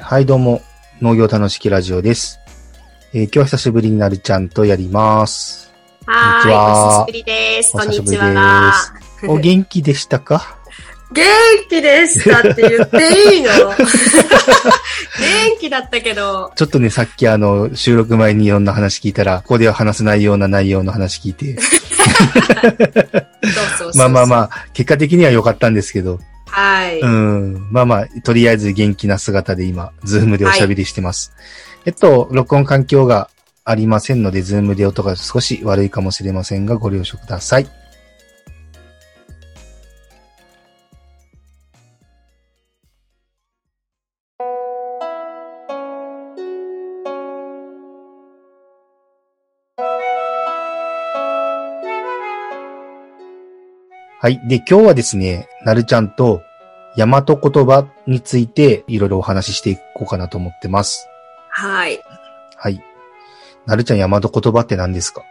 はいどうも、農業楽しきラジオです。今日は久しぶりになるちゃんとやります。 はーい、お久しぶりです。こんにちは。 お元気でしたか？ 元気でしたって言っていいの？元気だったけど。 ちょっとね、さっき収録前にいろんな話聞いたら、ここでは話せないような内容の話聞いて。 そうまあ、結果的には良かったんですけど。 はい。 とりあえず元気な姿で今、ズームでおしゃべりしてます。はい、録音環境がありませんので、ズームで音が少し悪いかもしれませんが、ご了承ください。はい。で、今日はですね、なるちゃんと、大和言葉についていろいろお話ししていこうかなと思ってます。 はい。 はい。なるちゃん、大和言葉って何ですか？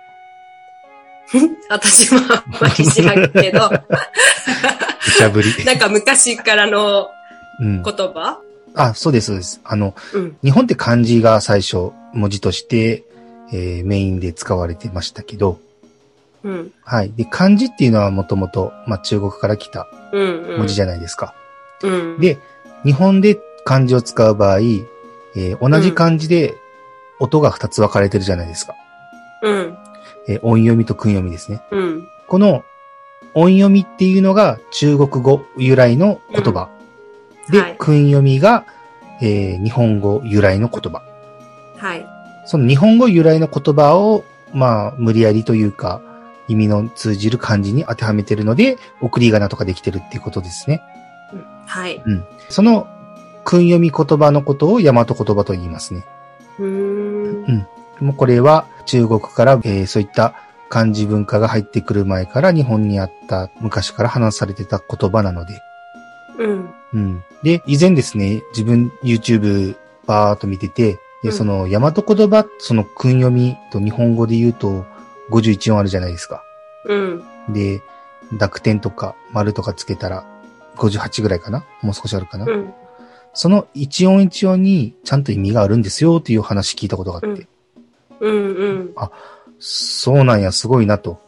私もあんまり知らんけど。 無茶ぶり。 なんか昔からの言葉、 そうです、そうです。日本って漢字が最初文字として、メインで使われてましたけど、はい。で、漢字っていうのはもともと、中国から来た文字じゃないですか。で、日本で漢字を使う場合、同じ漢字で音が2つ分かれてるじゃないですか。音読みと訓読みですね。この音読みっていうのが中国語由来の言葉。で、訓読みが、日本語由来の言葉。 はい。 その日本語由来の言葉を、無理やりというか、意味の通じる漢字に当てはめてるので、送り仮名とかできてるっていうことですね。 はい。 その訓読み言葉のことを大和言葉と言いますね。もうこれは中国から、そういった漢字文化が入ってくる前から日本にあった昔から話されてた言葉なので。で、以前ですね、自分 YouTube バーっと見てて、でその大和言葉、その訓読みと日本語で言うと51音あるじゃないですか。で、濁点とか丸とかつけたら58ぐらいかな？もう少しあるかな？その一音一音にちゃんと意味があるんですよっていう話聞いたことがあって。あ、そうなんや、すごいなと。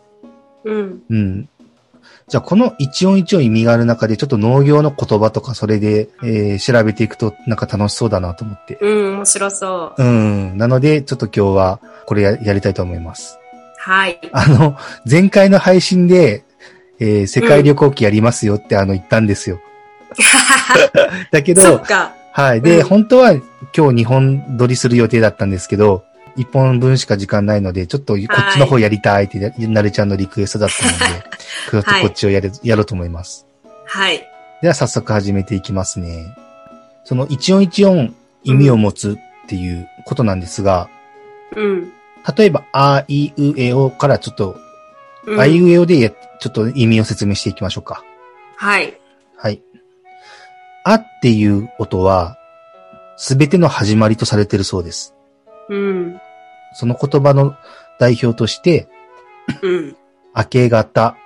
じゃあこの一音一音意味がある中でちょっと農業の言葉とかそれで、調べていくとなんか楽しそうだなと思って。 面白そう。 なのでちょっと今日はこれやりたいと思います。 はい。 前回の配信で、世界旅行記やりますよって言ったんですよ。だけど、 そっか。 はい。で、本当は今日2本撮りする予定だったんですけど、1本分しか時間ないので、ちょっとこっちの方やりたいってなるちゃんのリクエストだったので、ちょっとこっちをやろうと思います。 はい。 では早速始めていきますね。その一音一音意味を持つっていうことなんですが、例えば、あいうえおからちょっと、あいうえおでちょっと意味を説明していきましょうか。 はい。 はい。あっていう音は、すべての始まりとされているそうです。その言葉の代表として、明け方、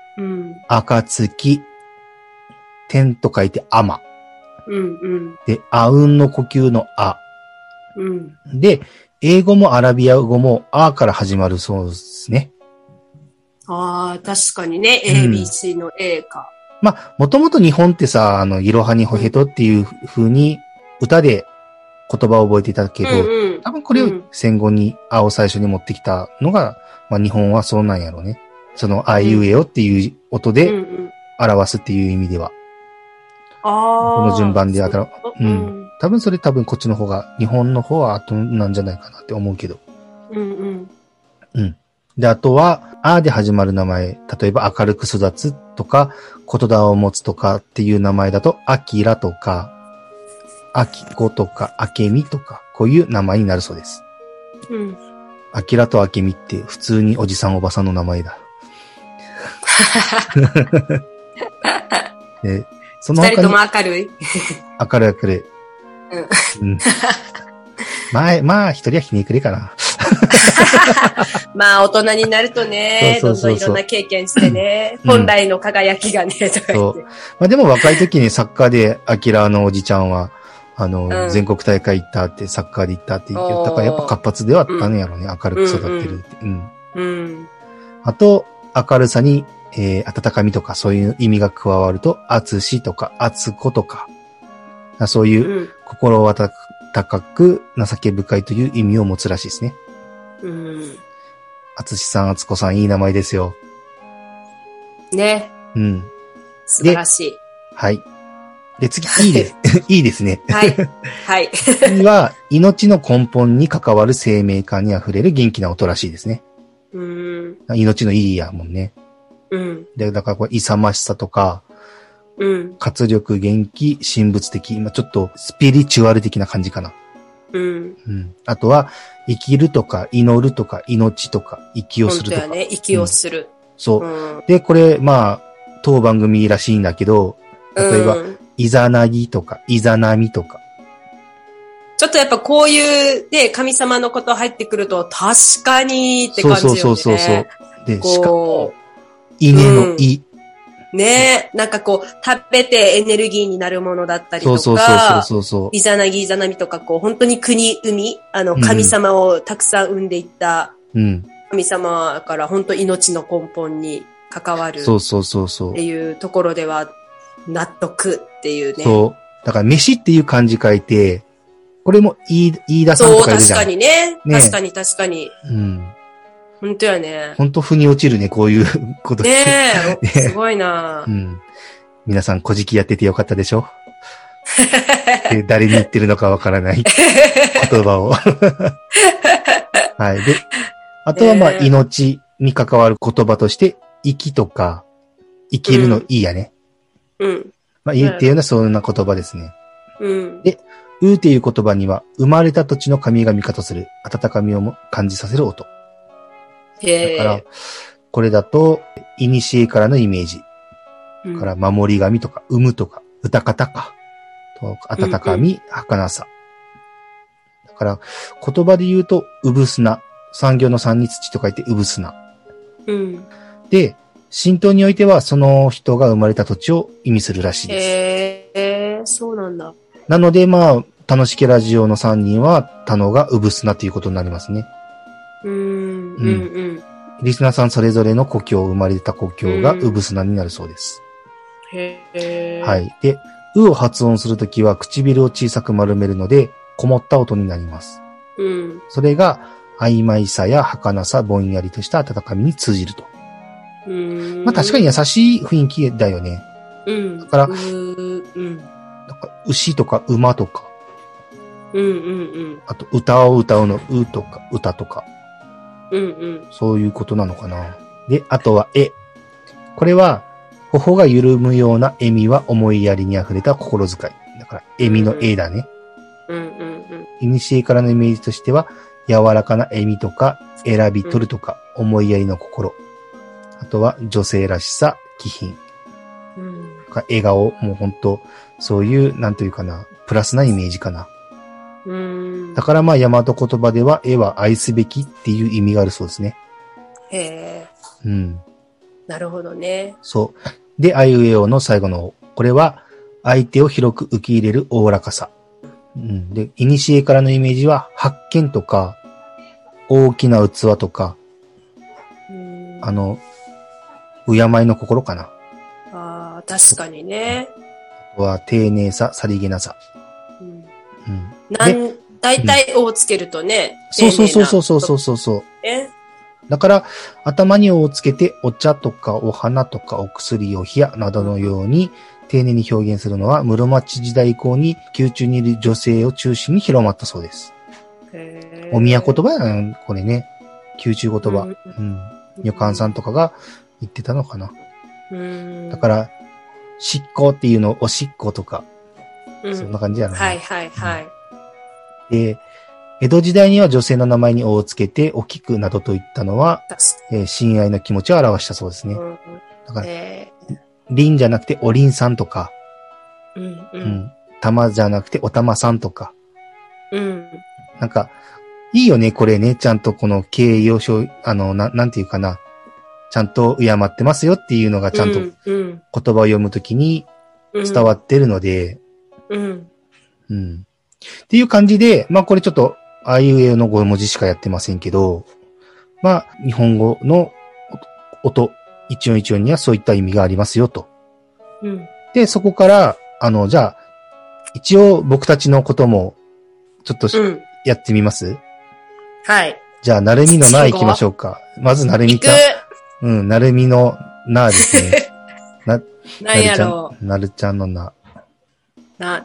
暁、天と書いてあま。で、あうんの呼吸のあ。で、英語もアラビア語もあから始まるそうですね。 ああ、確かにね。ABC の A か。 もともと日本ってさ、いろはにほへとっていう風に歌で言葉を覚えていたけど、多分これを戦後にあを最初に持ってきたのが、日本はそうなんやろうね。そのあいうえおっていう音で表すっていう意味では。この順番で多分こっちの方が、日本の方は後なんじゃないかなって思うけど。で、あとは、あで始まる名前、例えば明るく育つとか、言霊を持つとかっていう名前だと、あきらとか、あきことか、あけみとか、こういう名前になるそうです。あきらとあけみって普通におじさんおばさんの名前だ。その他に二人とも明るい明るい。一人はひねくれかな。 大人になるとね、どんどんいろんな経験してね、本来の輝きがね、とか言って。 でも若い時にサッカーでアキラのおじちゃんは、 全国大会行ったって、サッカーで行ったって言って、だからやっぱ活発ではあったんやろうね。明るく育ってるって。あと、明るさに、温かみとかそういう意味が加わると、厚しとか、厚子とか、そういう心温かく情け深いという意味を持つらしいですね。厚さん、厚子さん、いい名前ですよ。 ね。素晴らしい。 はい。で、次、いいです。いいですね。 はい。はい。 次は、命の根本に関わる生命感に溢れる元気な音らしいですね。命のいいやもんね。で、だからこれ、勇ましさとか、活力、元気、神仏的、今ちょっとスピリチュアル的な感じかな。あとは、生きるとか、祈るとか、命とか、息をするとか。 本当やね、息をする。 そう。で、これ、当番組らしいんだけど、例えば、イザナギとか、イザナミとか。 ちょっとやっぱこういうね、神様のこと入ってくると、確かにって感じよね。 そう。で、しかも、稲のイ。 ねえ、なんかこう、食べてエネルギーになるものだったりとか、イザナギ、イザナミとか、こう、本当に国、海、神様をたくさん生んでいった、神様から本当命の根本に関わる。っていうところでは、納得っていうね。 そう。だから、飯っていう漢字書いて、これも飯田さんとかいるじゃん。 そう、確かにね。確かに。本当やね。 本当腑に落ちるね、こういうことねえ、すごいな。 皆さん、古事記やっててよかったでしょで誰に言ってるのかわからない言葉を。はい。で、あとは命に関わる言葉として、生きとか、生きるのいいやね。いいっていうのはそんな言葉ですね。で、っていう言葉には、生まれた土地の神が味方する、温かみを感じさせる音。だから、これだと、古からのイメージ。から、守り神とか、産むとか、歌方か。温かみ、儚さ。だから、言葉で言うと、うぶすな。産業の産に土と書いて、うぶすな。で、神道においては、その人が生まれた土地を意味するらしいです。そうなんだ。 なので、楽しけラジオの3人は、他のがうぶすなということになりますね。リスナーさんそれぞれの故郷、生まれた故郷がうぶすなになるそうです。はい。で、を発音するときは唇を小さく丸めるので、こもった音になります。それが、曖昧さや儚さ、ぼんやりとした温かみに通じると。確かに優しい雰囲気だよね。だから、牛とか馬とか、あと歌を歌うのうとか歌とか、そういうことなのかな。で、あとはこれは頬が緩むような笑みは思いやりに溢れた心遣い。だから笑みのだね。古からのイメージとしては柔らかな笑みとか選び取るとか、思いやりの心。あとは女性らしさ、気品。笑顔、もう本当そういうなんというかな、プラスなイメージかな。だから大和言葉では絵は愛すべきっていう意味があるそうですね。 なるほどね。 そう。で、あいうえおの最後の、これは相手を広く受け入れるおおらかさ。で、古からのイメージは発見とか、大きな器とか、敬いの心かな。 確かにね。 あとは丁寧さ、さりげなさ。 大体をつけるとね。 そう。だから、頭にをつけて、お茶とかお花とかお薬お冷やなどのように、丁寧に表現するのは、室町時代以降に、宮中にいる女性を中心に広まったそうです。お宮言葉やん、これね。宮中言葉。女官さんとかが言ってたのかな。だから、執行っていうのをおしっことか、そんな感じやな。で、江戸時代には女性の名前におをつけて、お菊などといったのは、親愛の気持ちを表したそうですね。だから、凛じゃなくてお凛さんとか、玉じゃなくてお玉さんとか、なんか、いいよね、これね、ちゃんとこの敬意をなんていうかな、ちゃんと敬ってますよっていうのがちゃんと言葉を読むときに伝わってるので、 うん。っていう感じで、まあこれちょっと、あいうえおの5文字しかやってませんけど、まあ、日本語の音、一音一音にはそういった意味がありますよと。 うん。 で、そこから、じゃあ、一応僕たちのことも、ちょっと、やってみます？ はい。 じゃあ、なるみのな行きましょうか。まず、なるみちゃん。うん、なるみのなですね。 なんやろう。なるちゃんのな。 な。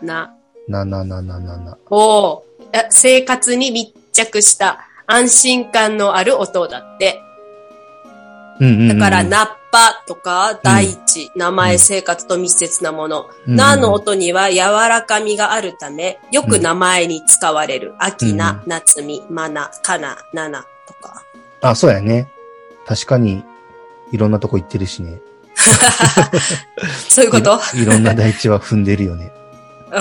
お生活に密着した安心感のある音だって。だから、ナッパとか、大地、名前、生活と密接なもの。なの音には柔らかみがあるため、よく名前に使われる。秋な、夏み、まな、かな、ななとか。 あ、そうやね。確かに、いろんなとこ行ってるしね。 そういうこと？ いろんな大地は踏んでるよね。 うん。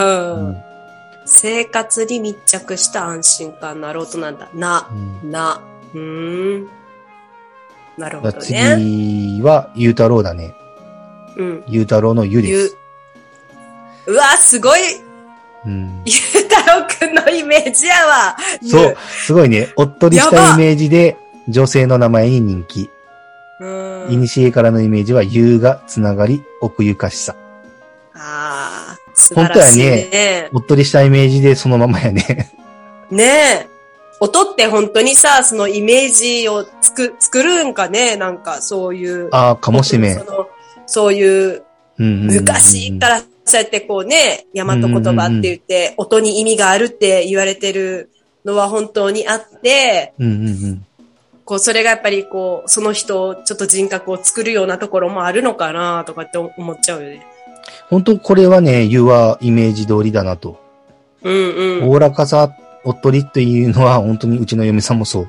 生活に密着した安心感のある音なんだ。な。なるほどね。 次は、ゆうたろうだね。 うん。 ゆうたろうのゆです。 うわ、すごい。ゆうたろうくんのイメージやわ。 そう、すごいね。おっとりしたイメージで、女性の名前に人気。いにしえからのイメージは、ゆうがつながり、奥ゆかしさ。 ああ、素晴らしいね。 本当やね。おっとりしたイメージでそのままやね。 ねえ。音って本当にさ、そのイメージを作るんかね、なんかそういう。 ああ、かもしれん。 そういう、昔からそうやってこうね、大和言葉って言って、音に意味があるって言われてるのは本当にあって、こう、それがやっぱりこう、その人、ちょっと人格を作るようなところもあるのかなとかって思っちゃうよね。 本当これはね、言うはイメージ通りだなと。おおらかさ、おっとりっていうのは本当にうちの嫁さんもそう。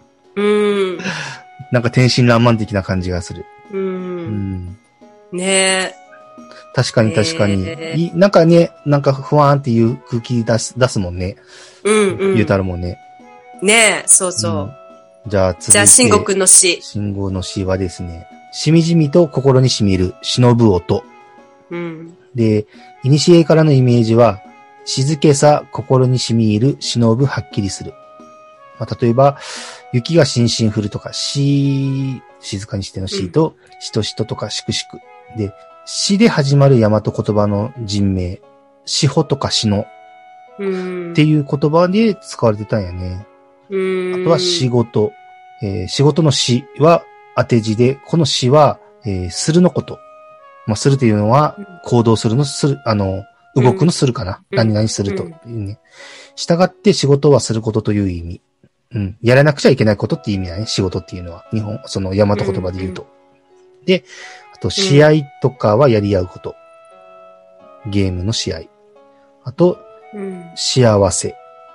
なんか天真爛漫的な感じがする。 ねえ。 確かに。なんかね、なんか不安っていう空気出すもんね。言うたらもんね。 ねえ、そうそう。 じゃあ次。 じゃあ、慎吾くんの詩。 慎吾の詩はですね、しみじみと心にしみる、忍ぶ音。で、いにしえからのイメージは、静けさ、心にしみ入る、忍ぶ、はっきりする。まあ、例えば、雪がしんしん降るとか、静かにしてのしと、しとしととか、しくしく。で、しで始まる大和言葉の人名、しほとかしの。っていう言葉で使われてたんやね。あとは仕事。仕事のしは当て字で、このしは、するのこと。まあ、するというのは、行動するのする、動くのするかな。何々するというね。従って仕事はすることという意味。やらなくちゃいけないことっていう意味だね。仕事っていうのは。その大和言葉で言うと。で、あと、試合とかはやり合うこと。ゲームの試合。あと、幸せ。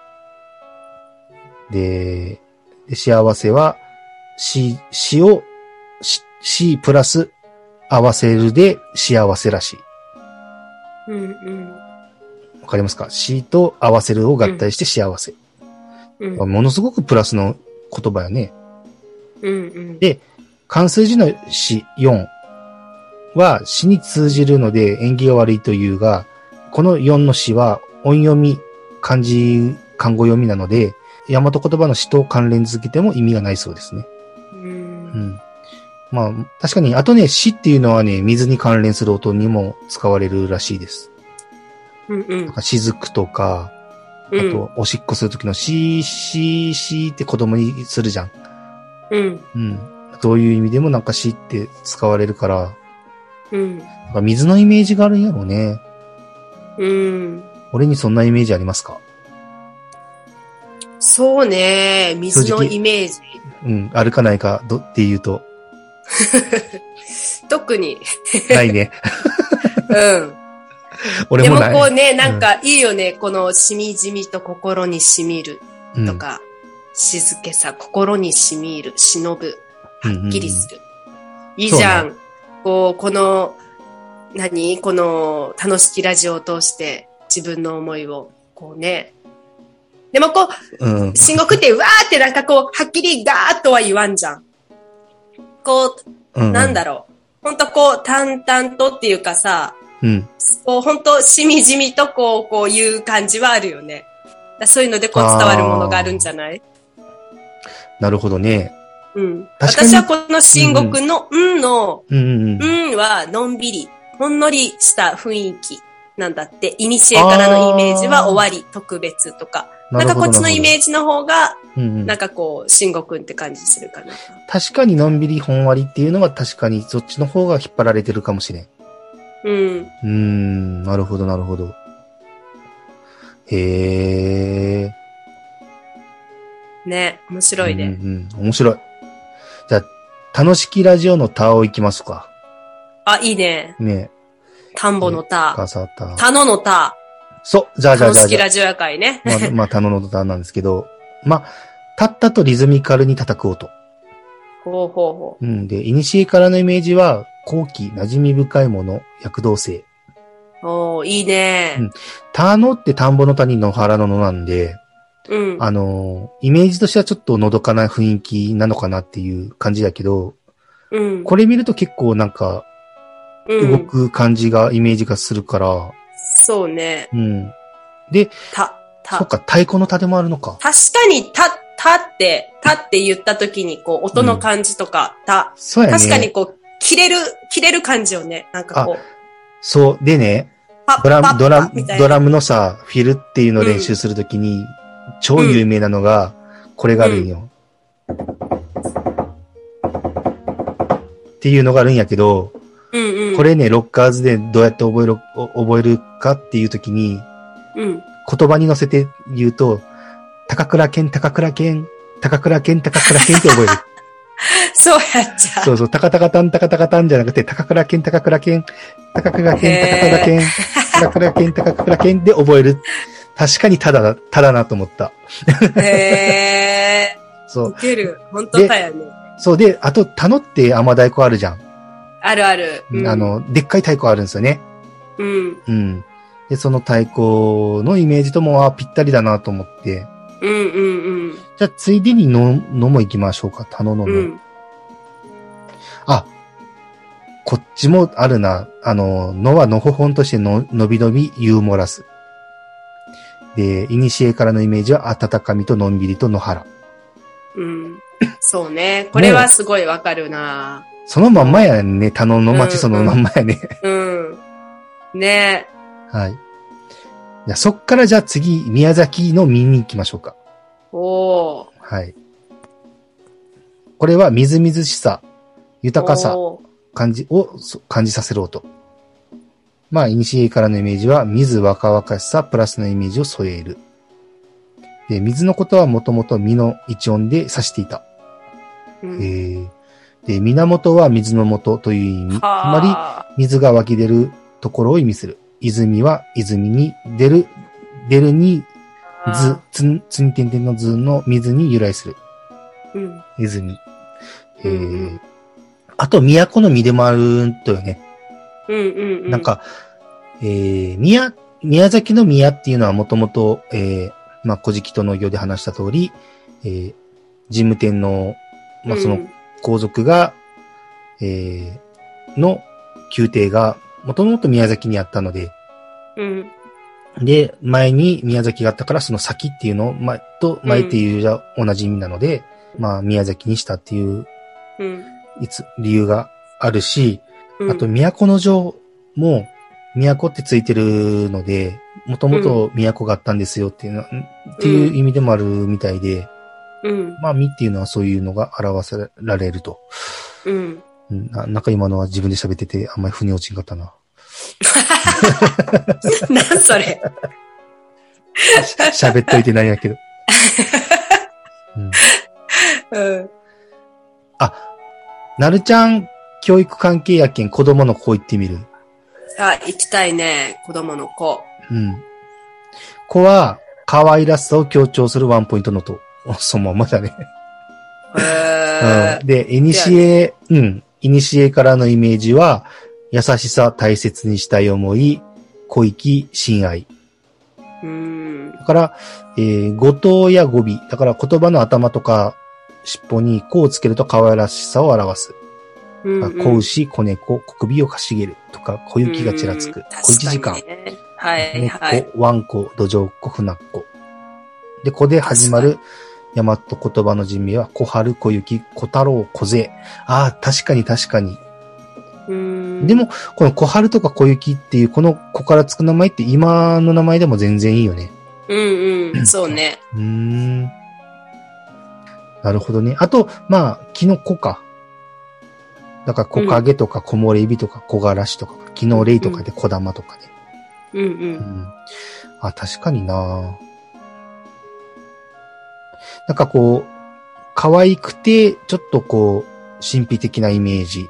で、幸せは、しを、しプラス合わせるで幸せらしい。わかりますか？しと合わせるを合体して幸せ。ものすごくプラスの言葉やね。で、漢数字のし4はしに通じるので縁起が悪いというが、この4のしは音読み、漢字、漢語読みなので、大和言葉のしと関連づけても意味がないそうですね。まあ、確かに、あとね、しっていうのはね、水に関連する音にも使われるらしいです。雫とか、あと、おしっこするときのしって子供にするじゃん。そういう意味でもなんかしって使われるから、なんか水のイメージがあるんやろうね。俺にそんなイメージありますか？ そうね、水のイメージ。 あるかないかっていうと。 特に。 ないね。俺もない。 でもこうね、なんかいいよね。このしみじみと心にしみるとか、静けさ、心にしみる、忍ぶ、はっきりする。いいじゃん。この楽しきラジオを通して自分の思いを、こうね。でもこう、慎吾くんってわーってなんかこう、はっきりガーッとは言わんじゃん。こう、なんだろう。ほんとこう、淡々とっていうかさ、 うん。 こう、本当しみじみとこういう感じはあるよね。そういうのでこう伝わるものがあるんじゃない？ なるほどね。 うん。私はこの新国のの、はのんびり、ほんのりした雰囲気なんだって。いにしえからのイメージは終わり、特別とか。なんかこっちのイメージの方が、なんかこう、慎吾くんって感じするかな。 確かにのんびりほんわりっていうのは確かにそっちの方が引っ張られてるかもしれん。なるほど、なるほど。へえ。 ね、面白いね。 面白い。じゃあ、楽しきラジオのタを行きますか。 あ、いいね。 ね。 田んぼの田。田野の田。 そう、じゃあ。 楽しきラジオや会ね。 まあ、田野の田なんですけど、まあ、たったとリズミカルに叩く音。 ほう。 で、いにしえからのイメージは、後期、馴染み深いもの、躍動性。 いいね。 田野って田んぼの谷の原の野なんで、イメージとしてはちょっとのどかな雰囲気なのかなっていう感じだけど、これ見ると結構なんか、動く感じが、イメージがするから。 そうね。 で、そっか、太鼓の田でもあるのか。 確かに、たって言った時に、こう、音の感じとか、 そうやね。 確かにこう、切れる感じよね。なんかこう。 そう。でね、ドラムのさ、フィルっていうのを練習するときに、超有名なのが、これがあるんよ。っていうのがあるんやけど、これね、ロッカーズでどうやって覚えるかっていうときに、言葉に乗せて言うと、高倉健って覚える。 そうやっちゃう。 そう、タカタカタンじゃなくて、高倉健で覚える。確かにただなと思った。そう。 ウケる。本当だよね。 そうで、あと、田野って甘太鼓あるじゃん。 あるある。 でっかい太鼓あるんですよね。で、その太鼓のイメージともぴったりだなと思って。じゃあ、ついでにのも行きましょうか。田野のも。こっちもあるな。のはのほほんとしてのびのびユーモラス。で、いにしえからのイメージは温かみとのんびりと野原。 そうね。これはすごいわかるな。 そのまんまやね。田野の町そのまんまやね。 ね。 はい。じゃそっからじゃあ次、宮崎の見に行きましょうか。はい。これはみずみずしさ、豊かさ、感じさせる音。まあ、いにしえからのイメージは、水若々しさプラスのイメージを添える。で、水のことはもともと実の一音で指していた。で、源は水の元という意味。つまり、水が湧き出るところを意味する。泉は泉に出るにつに点々の図の水に由来する。泉。あと、都の実でもあるとよね。なんか、宮崎の宮っていうのはもともと、まあ、古事記との行で話した通り、神武天皇、まあ、その皇族が、の宮廷が、もともと宮崎にあったので、で、前に宮崎があったから、その先っていうのを、前っていうじゃ同じ意味なので、まあ、宮崎にしたっていう、理由があるし、あと、都城も、都ってついてるので、もともと都があったんですよっていうの、っていう意味でもあるみたいで、まあ、みっていうのはそういうのが表せられると。なんか今のは自分で喋ってて、あんまり腑に落ちんかったな。 なんそれ。 喋っといてないんやけど。なるちゃん、教育関係やけん子供の子行ってみる？ 行きたいね、子供の子。 子は、可愛らしさを強調するワンポイントのと。そのままだね。で、いにしえからのイメージは、優しさ、大切にしたい思い、小粋、親愛。だから、語頭や語尾。だから言葉の頭とか尻尾に子をつけると可愛らしさを表す。 子牛、子猫、小首をかしげるとか、小雪がちらつく、小一時間、 はいはい。 ワンコ、土壌っ子、船っ子。で、子で始まる大和言葉の人名は、小春、小雪、小太郎、小勢。ああ、確かに確かに。でも、この小春とか小雪っていう、この子からつく名前って今の名前でも全然いいよね。 そうね。 なるほどね。あと、まあ、木の子か。だから、木陰とか、木漏れ日とか、木枯らしとか、木の霊とかで小玉とかね。あ、確かにな。なんかこう、可愛くて、ちょっとこう、神秘的なイメージ。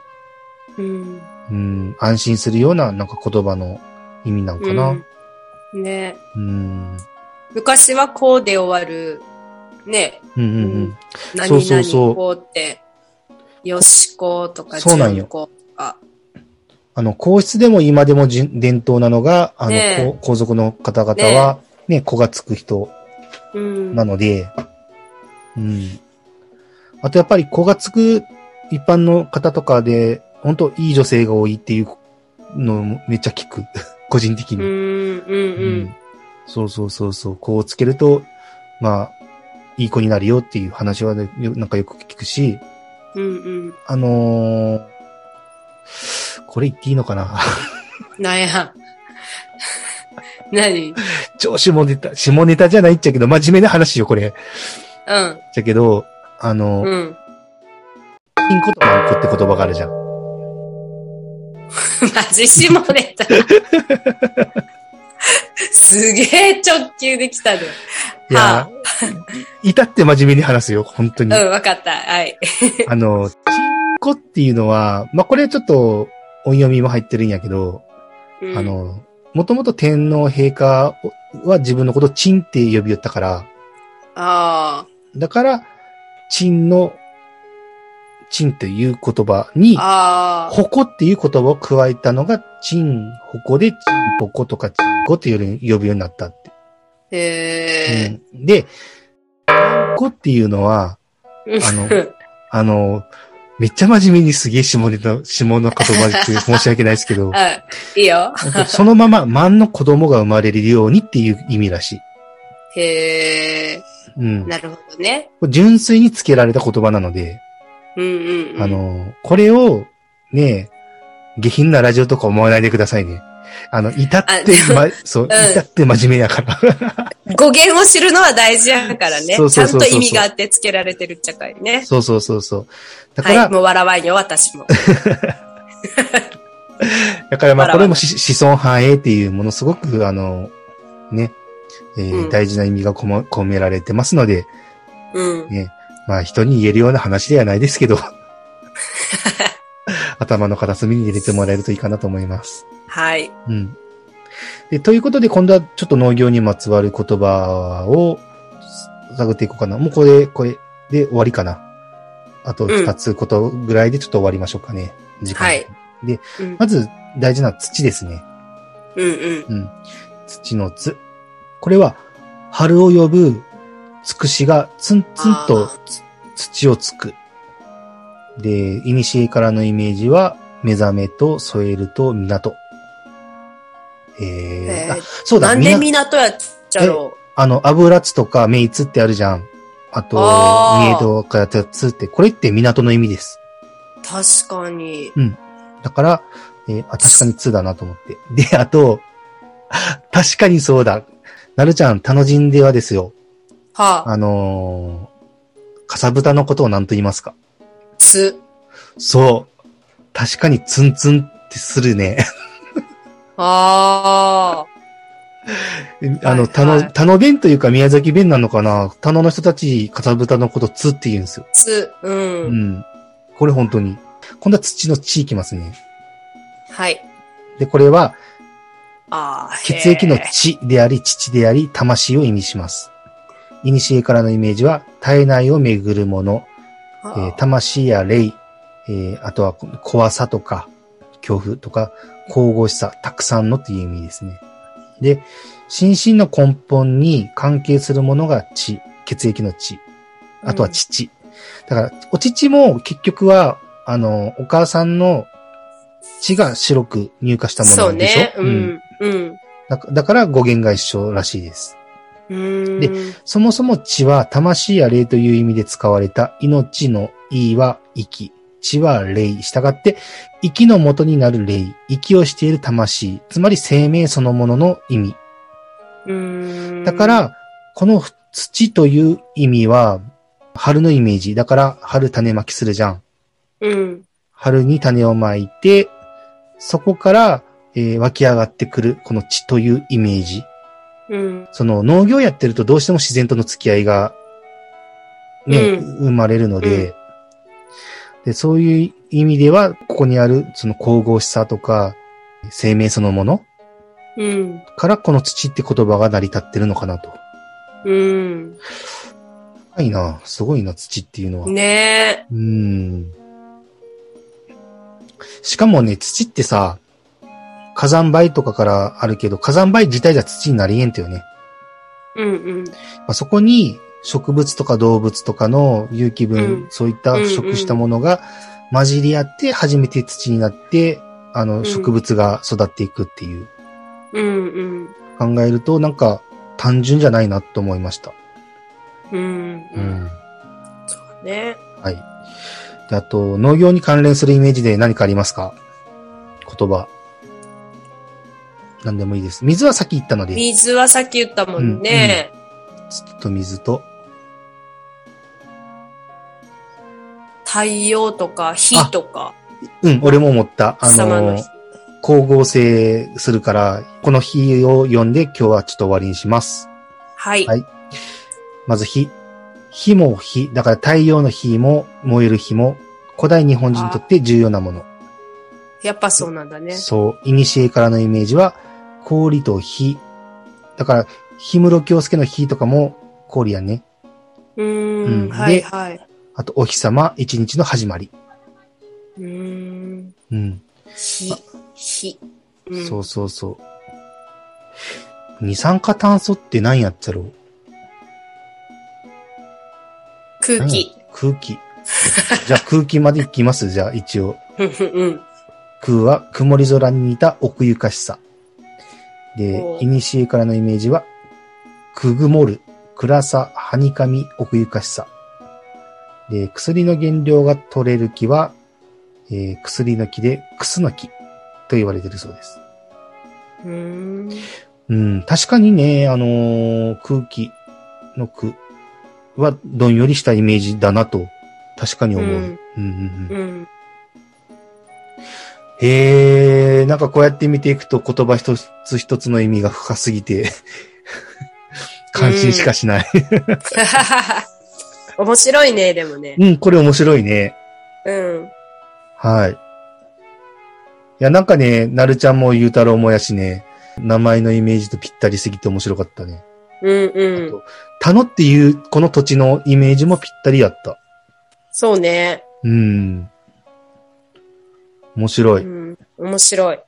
安心するような、なんか言葉の意味なんかな。 ね。昔はこうで終わる。ね。何々こうって、よしことか、 そうなんよ。 とか。 皇室でも今でも伝統なのが、皇族の方々は、ね、子がつく人なので、あとやっぱり子がつく一般の方とかで、本当いい女性が多いっていうのめっちゃ聞く。個人的に。そうそうそうそう。子をつけると、まあ、いい子になるよっていう話は、ね、なんかよく聞くし、これ言っていいのかななんや。何超下ネタじゃないっちゃけど、真面目な話よ、これ。じゃけど、チンコとマンコって言葉があるじゃん。 マジ下ネタ。すげえ直球できたね。 いや、至って真面目に話すよ、本当に。 わかった。はい。 チンコっていうのは、まあ、これちょっと音読みも入ってるんやけど、もともと天皇陛下は自分のことをチンって呼び寄ったから、だから、チンという言葉に、ホコっていう言葉を加えたのが、チンホコで、チンポコとかチンコって呼ぶようになったって。で、マンコっていうのは、めっちゃ真面目にすげえ下の言葉って申し訳ないですけど、 いいよ。 そのまま、マンの子供が生まれるようにっていう意味らしい。 なるほどね。 純粋につけられた言葉なので、これを、ね、下品なラジオとか思わないでくださいね。至って真面目やから。 語源を知るのは大事やからね。ちゃんと意味があってつけられてるっちゃかいね。 そう。だから、 はい、もう笑わんよ、私も。 だからまあ、これも子孫繁栄っていうものすごく、ね、大事な意味が込められてますので、ね、まあ人に言えるような話ではないですけど、頭の片隅に入れてもらえるといいかなと思います。 はい。 で、ということで今度はちょっと農業にまつわる言葉を探っていこうかな。もうこれで終わりかな。あと2つことぐらいでちょっと終わりましょうかね。時間。はい。で、まず大事な土ですね。土のつ。これは、春を呼ぶつくしがツンツンと土をつく。で、古からのイメージは、目覚めと添えると港。そうだ。 なんで港やっちゃろう。 油津とか名津ってあるじゃん。あと、三重とかやつって、これって港の意味です。 確かに。 だから、確かに津だなと思って。で、あと、確かにそうだ。なるちゃん、田の神ではですよ。かさぶたのことを何と言いますか？ つ。 そう。確かにツンツンってするね。 田野弁というか宮崎弁なのかな？田野の人たち、かさぶたのことつって言うんですよ。 つ。 これ本当に。今度は土の地いきますね。 はい。 で、これは、血液の血であり、父であり、魂を意味します。古からのイメージは、体内を巡るもの、魂や霊、あとは怖さとか、恐怖とか、神々しさ、たくさんのという意味ですね。で、心身の根本に関係するものが血、血液の血。あとは父。だから、お乳も結局は、 お母さんの血が白く乳化したものでしょ。そうね。うん。だから語源が一緒らしいです。で、そもそも血は魂や霊という意味で使われた命の意は息、血は霊。したがって、息の元になる霊、息をしている魂、つまり生命そのものの意味。だから、この土という意味は、春のイメージ。だから、春種まきするじゃん。春に種をまいて、そこから、湧き上がってくる、この地というイメージ。その農業やってるとどうしても自然との付き合いが、ね、生まれるので、で、そういう意味では、ここにある、その神々しさとか、生命そのもの、からこの土って言葉が成り立ってるのかなと。深いな、すごいな、土っていうのは。 ねえ。しかもね、土ってさ、火山灰とかからあるけど、火山灰自体じゃ土になりえんとよね。そこに植物とか動物とかの有機分、そういった腐食したものが混じり合って初めて土になって、植物が育っていくっていう。考えると、なんか単純じゃないなと思いました。 そうね。 はい。で、あと、農業に関連するイメージで何かありますか？言葉。何でもいいです。水はさっき言ったので。 水はさっき言ったもんね。 土と水と。 太陽とか火とか。 俺も思った。光合成するから、この火を読んで今日はちょっと終わりにします。 はい。はい。 まず火。火も火。だから太陽の火も燃える火も古代日本人にとって重要なもの。 やっぱそうなんだね。 そう。古からのイメージは氷と火。だから、氷室京介の火とかも氷やね。 はいはい。 あと、お日様、一日の始まり。 火。 そうそうそう。二酸化炭素って何やっちゃろう？ 空気。 じゃあ空気まで行きます。じゃあ一応。空は曇り空に似た奥ゆかしさ。で、古からのイメージは、くぐもる、暗さ、はにかみ、奥ゆかしさ。で、薬の原料が取れる木は、薬の木で、クスの木と言われているそうです。確かにね、空気の空はどんよりしたイメージだなと、確かに思う。なんかこうやって見ていくと言葉一つ一つの意味が深すぎて、感心しかしない。 面白いね、でもね。 これ面白いね。はい。いや、なんかね、なるちゃんもゆうたろうもやしね、名前のイメージとぴったりすぎて面白かったね。あと、田野っていうこの土地のイメージもぴったりやった。 そうね。 面白い。 面白い。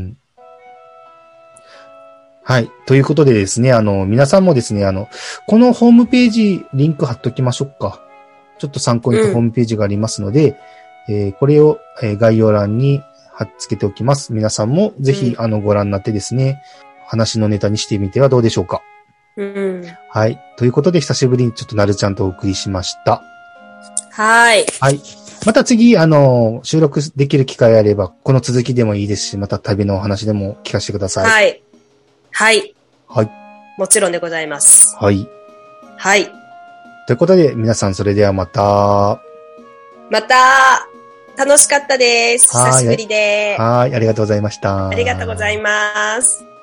はい。ということでですね、皆さんもですね、このホームページ、リンク貼っときましょうか。ちょっと参考にホームページがありますので、これを、概要欄に貼っつけておきます。皆さんもぜひ、ご覧になってですね、話のネタにしてみてはどうでしょうか。はい。ということで、久しぶりにちょっとなるちゃんとお送りしました。 はい。 はい。また次、収録できる機会あれば、この続きでもいいですし、また旅のお話でも聞かせてください。 はい。はい。 はい。 もちろんでございます。 はい。 はい。 ということで、皆さんそれではまた。 また、楽しかったです。久しぶりで。 はい。ありがとうございました。 ありがとうございます。